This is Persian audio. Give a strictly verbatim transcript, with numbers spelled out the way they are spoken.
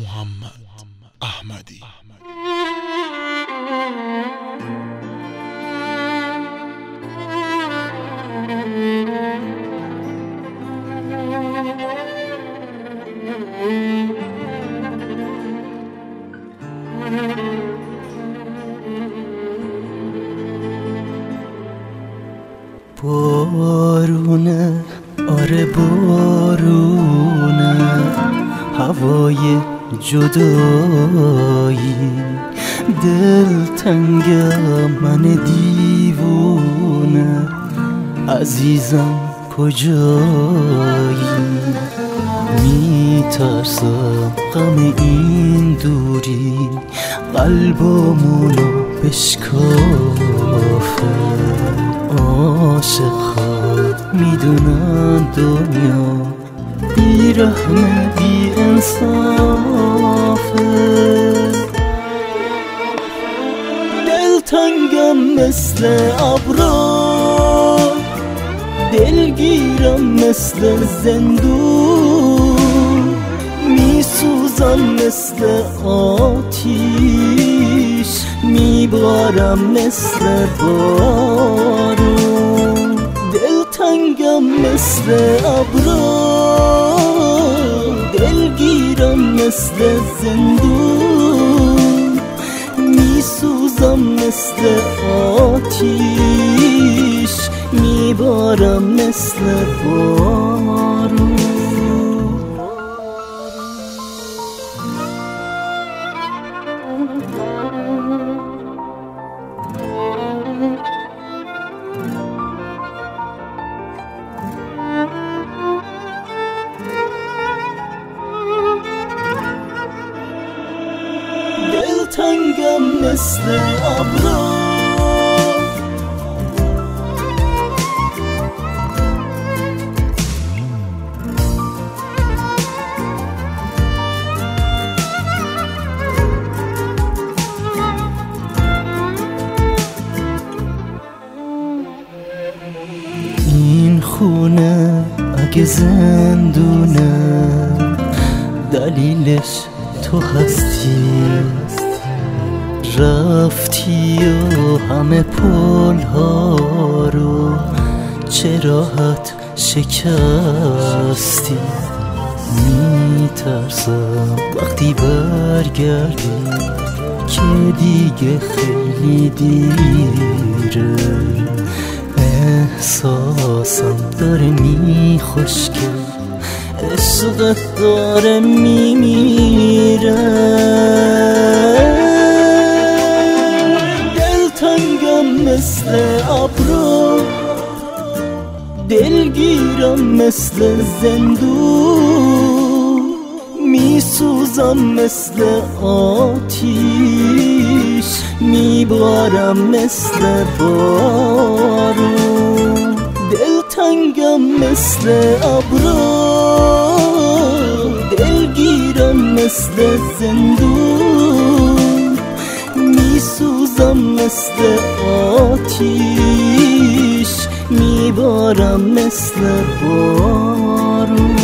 محمد احمدی. بارونه، آره بارونه، هوای جدایی، دل تنگم من دیوونه، عزیزم کجایی؟ میترسم غم این دوری قلبمونو بشکافه. عاشق‌ها میدونن دنیا بی رحم بی انصافه. دلتنگم مثل ابرا، دلگیرم مثل زندون، میسوزم مثل آتیش، میبارم مثل بارون. دلتنگم مثل ابرا، دلگیرم مثل زندون، میسوزم مثل آتیش، میبارم مثل بارون. دلتنگم مثل ابرا، این خونه اگه زندونه دلیلش تو هستی. رفتی و همه پل ها رو چه راحت شکستی. میترسم وقتی برگردی که دیگه خیلی دیره. احساسم داره میخشکه، عشقت داره میمیره. دلتنگم مثل ابرا، دلگیرم مثل زندون، میسوزم مثل آتیش، میبارم مثل بارون. دلتنگم مثل ابرا، دلگیرم مثل زندون، میسوزم مثل آتیش، میبارم مثل بارون.